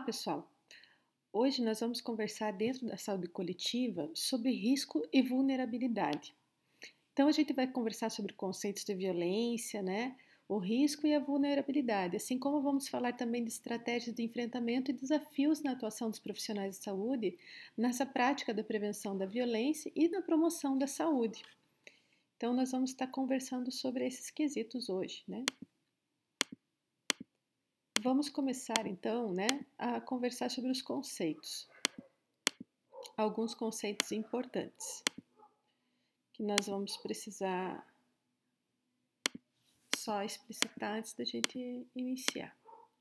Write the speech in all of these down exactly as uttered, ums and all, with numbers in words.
pessoal! Hoje nós vamos conversar dentro da saúde coletiva sobre risco e vulnerabilidade. Então a gente vai conversar sobre conceitos de violência, né? O risco e a vulnerabilidade, assim como vamos falar também de estratégias de enfrentamento e desafios na atuação dos profissionais de saúde nessa prática da prevenção da violência e na promoção da saúde. Então nós vamos estar conversando sobre esses quesitos hoje, né? Vamos começar então, né, a conversar sobre os conceitos. Alguns conceitos importantes que nós vamos precisar só explicitar antes da gente iniciar.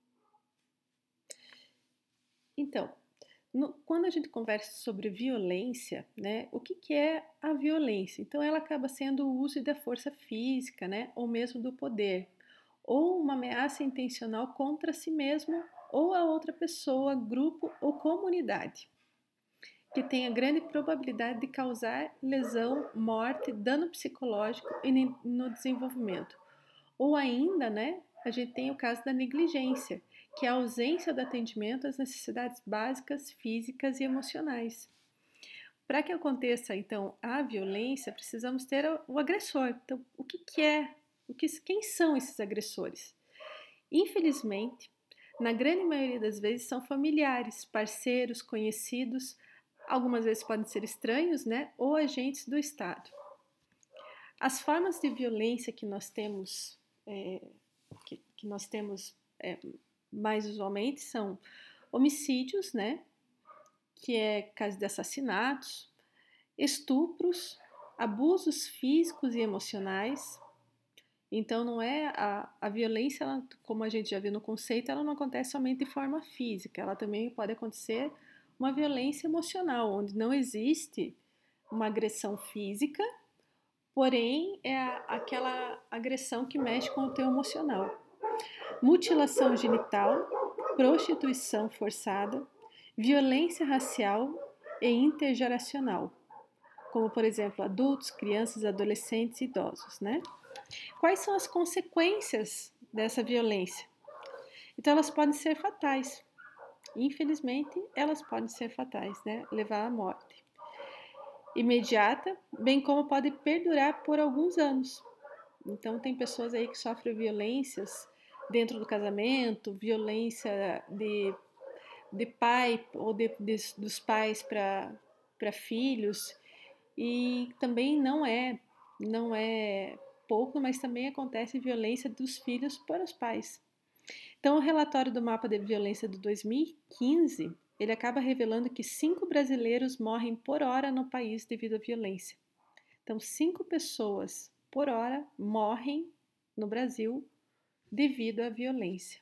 Então, no, quando a gente conversa sobre violência, né, o que, que é a violência? Então, ela acaba sendo o uso da força física, né, ou mesmo do poder, ou uma ameaça intencional contra si mesmo ou a outra pessoa, grupo ou comunidade, que tem a grande probabilidade de causar lesão, morte, dano psicológico e no desenvolvimento. Ou ainda, né, a gente tem o caso da negligência, que é a ausência do atendimento às necessidades básicas, físicas e emocionais. Para que aconteça, então, a violência, precisamos ter o agressor. Então, o que, que é? O que, quem são esses agressores? Infelizmente, na grande maioria das vezes, são familiares, parceiros, conhecidos, algumas vezes podem ser estranhos, né, ou agentes do Estado. As formas de violência que nós temos, é, que, que nós temos é, mais usualmente são homicídios, né, que é caso de assassinatos, estupros, abusos físicos e emocionais. Então, não é a, a violência, ela, como a gente já viu no conceito, ela não acontece somente de forma física, ela também pode acontecer uma violência emocional, onde não existe uma agressão física, porém é aquela agressão que mexe com o teu emocional. Mutilação genital, prostituição forçada, violência racial e intergeracional, como, por exemplo, adultos, crianças, adolescentes e idosos, né? Quais são as consequências dessa violência? Então, elas podem ser fatais. Infelizmente, elas podem ser fatais, né? Levar à morte imediata, bem como pode perdurar por alguns anos. Então, tem pessoas aí que sofrem violências dentro do casamento, violência de, de pai ou de, de, dos pais para filhos, e também não é, não é pouco, mas também acontece violência dos filhos para os pais. Então, o relatório do mapa de violência de dois mil e quinze, ele acaba revelando que cinco brasileiros morrem por hora no país devido à violência. Então, cinco pessoas por hora morrem no Brasil devido à violência.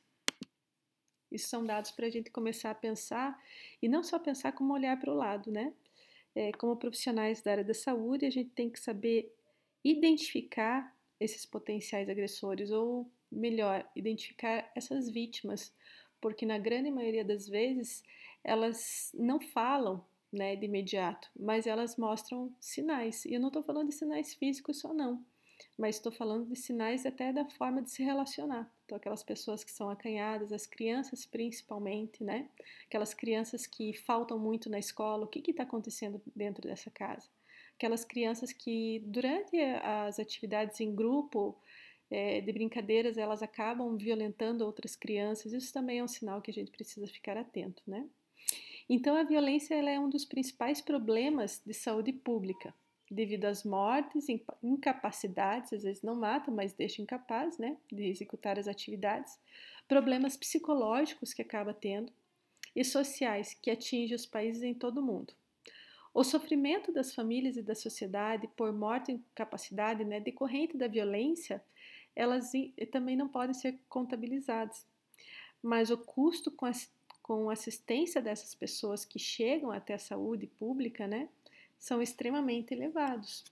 Isso são dados para a gente começar a pensar, e não só pensar, como olhar para o lado, né? É, como profissionais da área da saúde, a gente tem que saber identificar esses potenciais agressores, ou melhor, identificar essas vítimas, porque na grande maioria das vezes elas não falam, né, de imediato, mas elas mostram sinais. E eu não estou falando de sinais físicos só não, mas estou falando de sinais até da forma de se relacionar. Então, aquelas pessoas que são acanhadas, as crianças principalmente, né? Aquelas crianças que faltam muito na escola, o que está acontecendo dentro dessa casa? Aquelas crianças que, durante as atividades em grupo, é, de brincadeiras, elas acabam violentando outras crianças. Isso também é um sinal que a gente precisa ficar atento, né? Então, a violência ela é um dos principais problemas de saúde pública, devido às mortes, incapacidades, às vezes não mata, mas deixa incapaz, né, de executar as atividades, problemas psicológicos que acaba tendo e sociais que atingem os países em todo o mundo. O sofrimento das famílias e da sociedade por morte e incapacidade, né, decorrente da violência, elas também não podem ser contabilizadas, mas o custo com a, com a assistência dessas pessoas que chegam até a saúde pública, né, são extremamente elevados.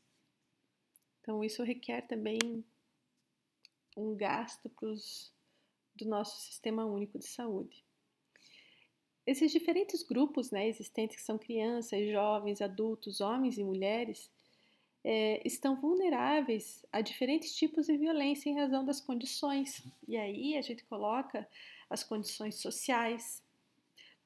Então, isso requer também um gasto pros, do nosso sistema único de saúde. Esses diferentes grupos, né, existentes, que são crianças, jovens, adultos, homens e mulheres, é, estão vulneráveis a diferentes tipos de violência em razão das condições. E aí a gente coloca as condições sociais,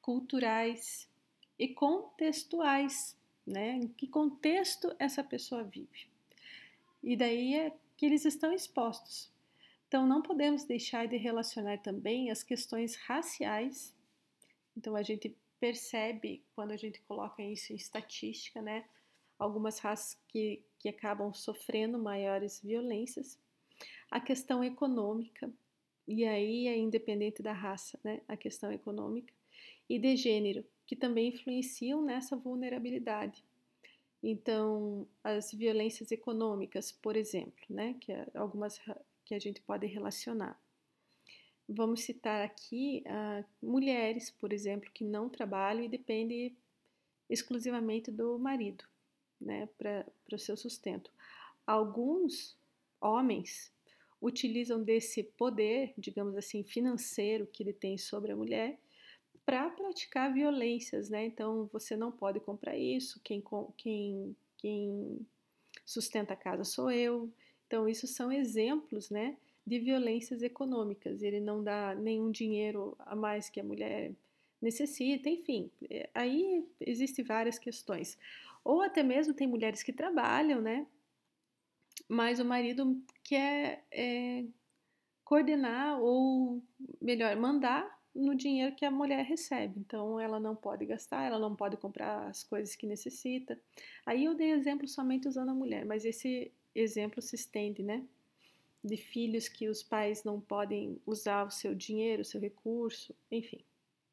culturais e contextuais, né? Em que contexto essa pessoa vive. E daí é que eles estão expostos. Então, não podemos deixar de relacionar também as questões raciais. Então, a gente percebe, quando a gente coloca isso em estatística, né? Algumas raças que, que acabam sofrendo maiores violências. A questão econômica, e aí é independente da raça, né? A questão econômica. E de gênero, que também influenciam nessa vulnerabilidade. Então, as violências econômicas, por exemplo, né? Que é algumas que a gente pode relacionar. Vamos citar aqui uh, mulheres, por exemplo, que não trabalham e dependem exclusivamente do marido, né, para o seu sustento. Alguns homens utilizam desse poder, digamos assim, financeiro que ele tem sobre a mulher para praticar violências, né? Então, você não pode comprar isso, quem, quem, quem sustenta a casa sou eu. Então, isso são exemplos, né, de violências econômicas. Ele não dá nenhum dinheiro a mais que a mulher necessita, enfim. Aí existem várias questões. Ou até mesmo tem mulheres que trabalham, né, mas o marido quer é, coordenar ou, melhor, mandar no dinheiro que a mulher recebe. Então, ela não pode gastar, ela não pode comprar as coisas que necessita. Aí eu dei exemplo somente usando a mulher, mas esse exemplo se estende, né? De filhos que os pais não podem usar o seu dinheiro, o seu recurso, enfim.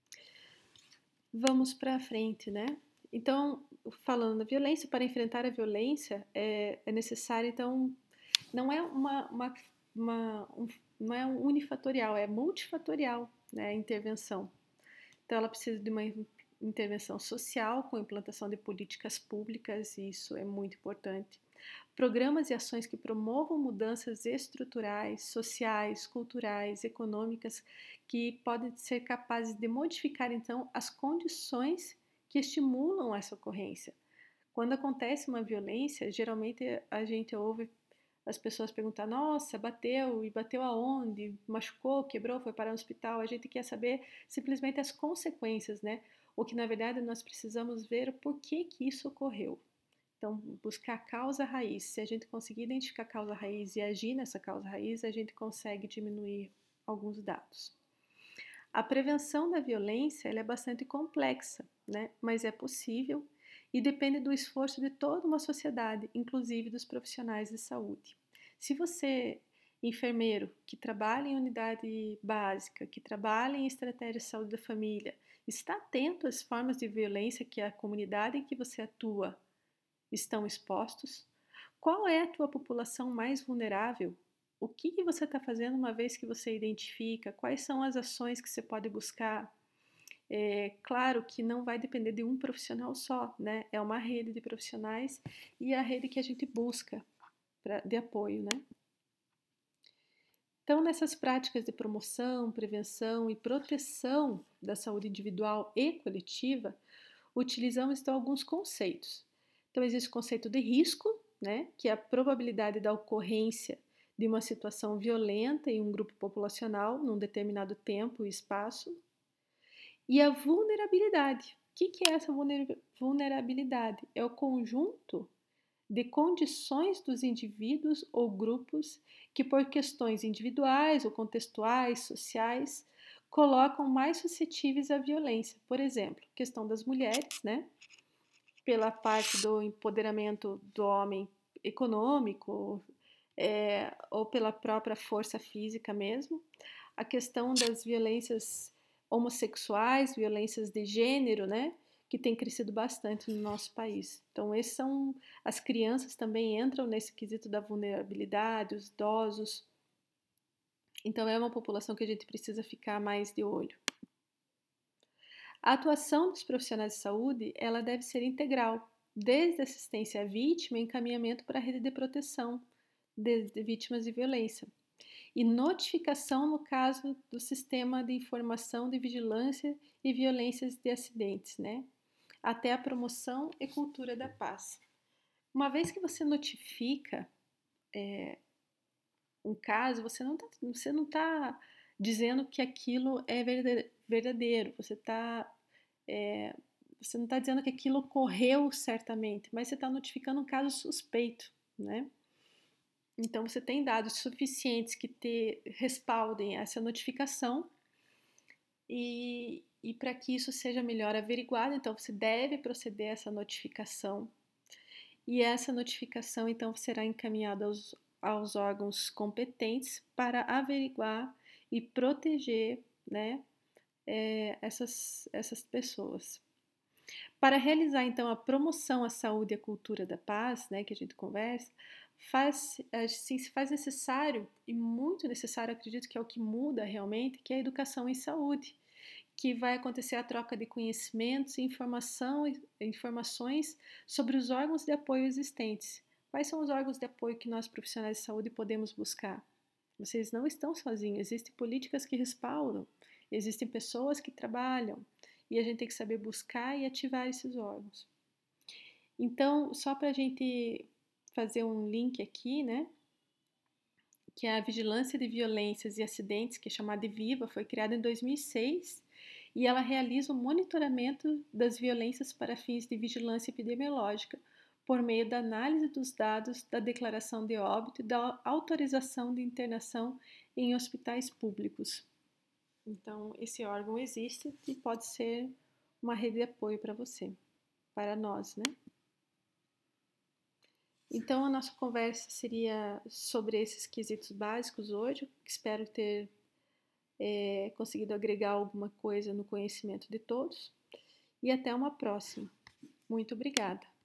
Vamos para frente, né? Então, falando da violência, para enfrentar a violência é, é necessário, então, não é uma, uma, uma um, não é unifatorial, é multifatorial, né, a intervenção. Então, ela precisa de uma intervenção social com implantação de políticas públicas, e isso é muito importante. Programas e ações que promovam mudanças estruturais, sociais, culturais, econômicas, que podem ser capazes de modificar, então, as condições que estimulam essa ocorrência. Quando acontece uma violência, geralmente a gente ouve as pessoas perguntar, nossa, bateu, e bateu aonde? Machucou, quebrou, foi parar no hospital? A gente quer saber simplesmente as consequências, né? O que, na verdade, nós precisamos ver o porquê que isso ocorreu. Então, buscar a causa raiz. Se a gente conseguir identificar a causa raiz e agir nessa causa raiz, a gente consegue diminuir alguns dados. A prevenção da violência ela é bastante complexa, né? Mas é possível e depende do esforço de toda uma sociedade, inclusive dos profissionais de saúde. Se você, enfermeiro, que trabalha em unidade básica, que trabalha em estratégia de saúde da família, está atento às formas de violência que a comunidade em que você atua estão expostos? Qual é a tua população mais vulnerável? O que, que você está fazendo uma vez que você identifica? Quais são as ações que você pode buscar? É claro que não vai depender de um profissional só, né? É uma rede de profissionais e a rede que a gente busca pra, de apoio, né? Então, nessas práticas de promoção, prevenção e proteção da saúde individual e coletiva, utilizamos então alguns conceitos. Então, existe o conceito de risco, né, que é a probabilidade da ocorrência de uma situação violenta em um grupo populacional num determinado tempo e espaço. E a vulnerabilidade. O que é essa vulnerabilidade? É o conjunto de condições dos indivíduos ou grupos que, por questões individuais ou contextuais, sociais, colocam mais suscetíveis à violência. Por exemplo, questão das mulheres, né? Pela parte do empoderamento do homem econômico, é, ou pela própria força física mesmo. A questão das violências homossexuais, violências de gênero, né? Que tem crescido bastante no nosso país. Então, esses são as crianças também entram nesse quesito da vulnerabilidade, os idosos. Então, é uma população que a gente precisa ficar mais de olho. A atuação dos profissionais de saúde, ela deve ser integral, desde assistência à vítima e encaminhamento para a rede de proteção de, de vítimas de violência. E notificação no caso do sistema de informação de vigilância e violências de acidentes, né? Até a promoção e cultura da paz. Uma vez que você notifica é, um caso, você não está você não tá dizendo que aquilo é verdadeiro, você está Você não está dizendo que aquilo ocorreu certamente, mas você está notificando um caso suspeito, né? Então, você tem dados suficientes que te respaldem essa notificação e, e para que isso seja melhor averiguado, então você deve proceder a essa notificação. E essa notificação, então, será encaminhada aos, aos órgãos competentes para averiguar e proteger, né, é, essas, essas pessoas. Para realizar, então, a promoção à saúde e à cultura da paz, né, que a gente conversa, faz, assim, se faz necessário, e muito necessário, acredito que é o que muda realmente, que é a educação em saúde, que vai acontecer a troca de conhecimentos e informação, informações sobre os órgãos de apoio existentes. Quais são os órgãos de apoio que nós profissionais de saúde podemos buscar? Vocês não estão sozinhos, existem políticas que respaldam, existem pessoas que trabalham, e a gente tem que saber buscar e ativar esses órgãos. Então, só para a gente fazer um link aqui, né? Que a Vigilância de Violências e Acidentes, que é chamada de VIVA, foi criada em dois mil e seis e ela realiza o monitoramento das violências para fins de vigilância epidemiológica por meio da análise dos dados da declaração de óbito e da autorização de internação em hospitais públicos. Então, esse órgão existe e pode ser uma rede de apoio para você, para nós, né? Então, a nossa conversa seria sobre esses quesitos básicos hoje. Espero ter é, conseguido agregar alguma coisa no conhecimento de todos. E até uma próxima. Muito obrigada.